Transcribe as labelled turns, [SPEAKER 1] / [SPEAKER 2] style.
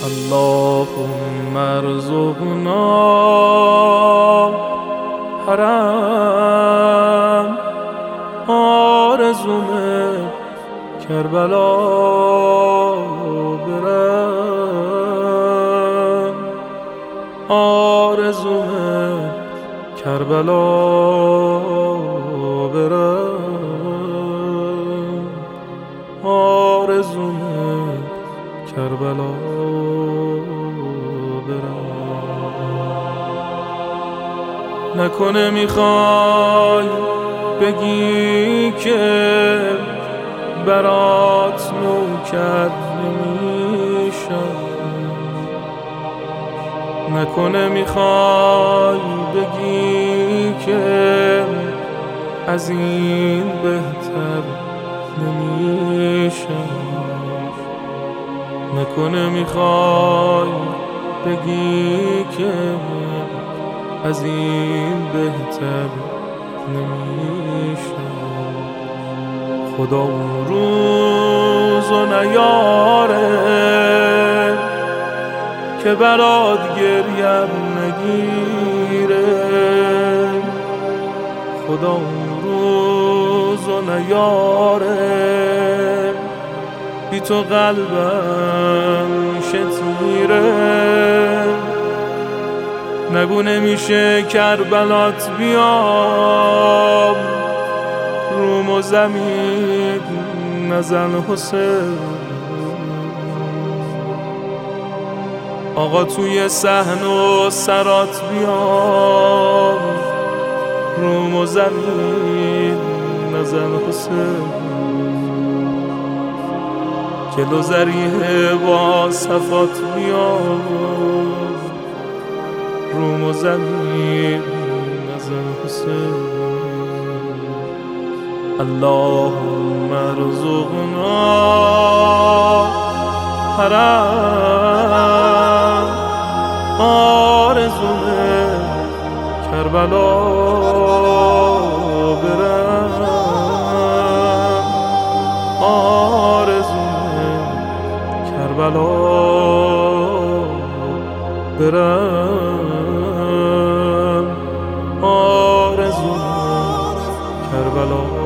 [SPEAKER 1] اللهم ارزقنا حرم آرزومه کربلا برم آرزومه کربلا برم آرزومه کربلا برم. نکنه میخوای بگی که برات نوکر نمیشم، نکنه میخوای بگی که از این بهتر نمیشم، نکنه میخوای بگی که از این بهتر نمیشم. خدا اون روزو نیاره که برات گریم نگیره، خدا اون روزو نیاره بی تو قلبم شتیره. نگو نمیشه کربلات بیام روم و زمین نزن حسین. آقا توی صحن و سرات بیام روم و زمین نزن حسین. کلو زریه با صفات بیام روم و زمین نزن حسین. اللهم ارزقنا حرم آرزومه کربلا برم آرزومه کربلا برم آرزومه کربلا